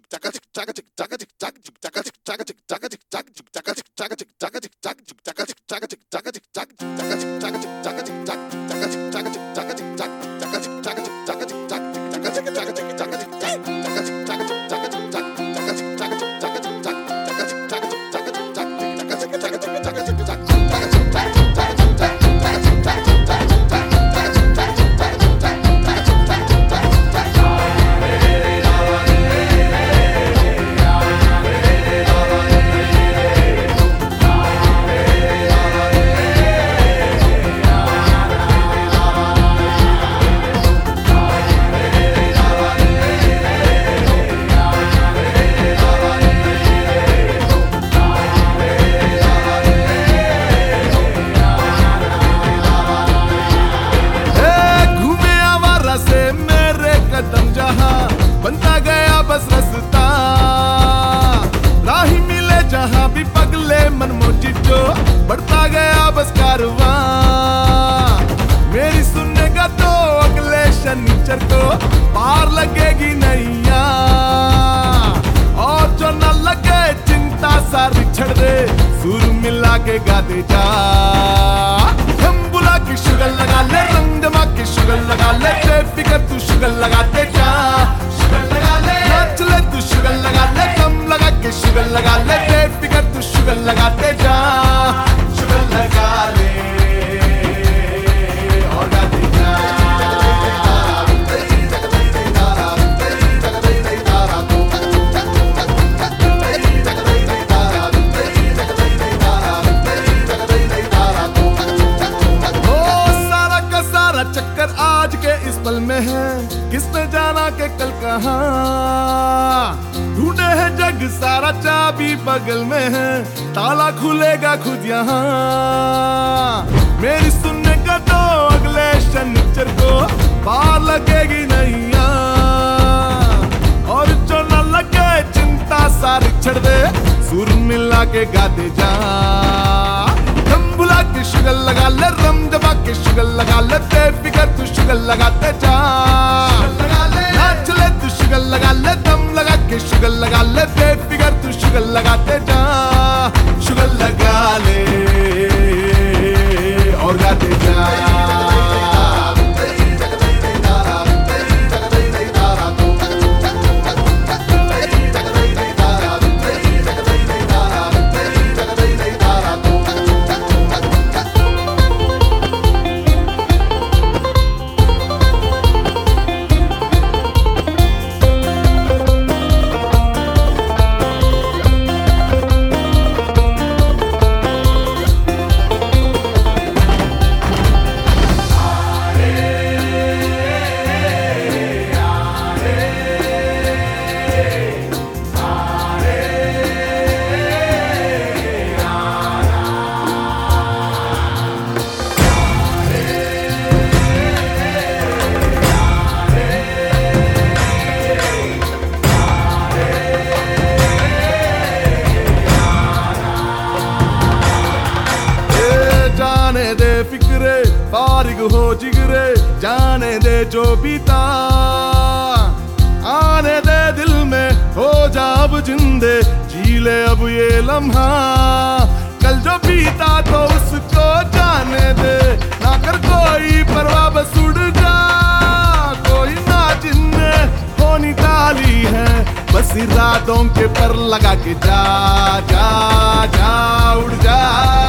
बनता गया बस रास्ता, राही मिले जहां भी पगले मन मोची जो बढ़ता गया बस कारवां। मेरी सुनेगा तो अगले शनिचर को पार लगेगी नैया, और जो न लगे चिंता सारी छड़ दे, सुर मिला के गा दे जा। हम बुला के शुगर लगा ले, रंग जमा के शुगर लगा ले, बेफिक्र तू शुगर लगाते जा। नाच ले तू शुगर लगा ले, दम लगा के शुगर लगा ले, बेफिक्र तू शुगर लगाते जा। शुगर लगा ले और गाते जा। सारा का सारा चक्कर आज के इस पल में है, किसने जाना के कल कहां। ढूंढे है जग सारा चाबी बगल में है, ताला खुलेगा खुद यहाँ। मेरी सुनने का तो अगले शनिचर को पार लगेगी नैया, और जो न लगे चिंता सारी छड़ दे, सुर मिला के गाते जा। दम बुला के शुगर लगा ले, रम दबा के शुगर लगा ले, बेफिक्र तू शुगर लगाते जा। नाच ले तू शुगर लगा ले, दम लगा के शुगर लगा ले, बेफिक्र तू शुगर लगाते जा। शुगर लगा ले और गाते जा। फिक्रे फारिग हो जिगरे, जाने दे जो बीता, आने दे दिल में हो जा अब जिंदे, जी ले अब ये लम्हा। कल जो बीता तो उसको जाने दे, ना कर कोई परवाह बस उड़ जा। कोई ना जिन्ने होनी काली है, बस इरादों के पर लगा के जा जा जा उड़ जा।